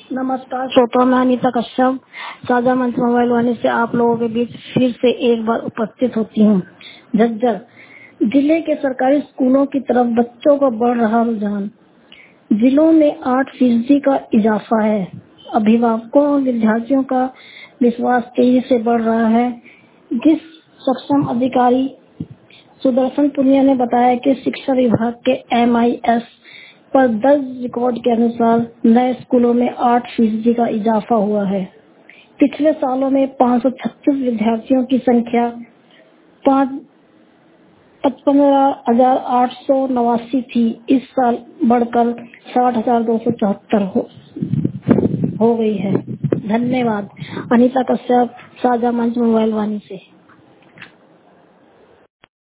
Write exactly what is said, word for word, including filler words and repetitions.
नमस्कार श्रोताओं, मैं अनीता कश्यप साझा मंच मोबाइल वाणी से आप लोगों के बीच फिर से एक बार उपस्थित होती हूँ। झज्जर जिले के सरकारी स्कूलों की तरफ बच्चों का बढ़ रहा रुझान। जिलों में आठ फीसदी का इजाफा है। अभिभावकों और विद्यार्थियों का विश्वास तेजी से बढ़ रहा है। जिस सक्षम अधिकारी सुदर्शन पुनिया ने बताया कि शिक्षा विभाग के एम आई एस पर दर्ज रिकॉर्ड के अनुसार नए स्कूलों में आठ फीसदी का इजाफा हुआ है। पिछले सालों में पाँच सौ छत्तीस विद्यार्थियों की संख्या पाँच पचपन हजार आठ सौ नवासी थी। इस साल बढ़कर साठ हजार दो सौ चौहत्तर हो, हो गई है। धन्यवाद। अनीता कश्यप, साझा मंच मोबाइल वाणी से।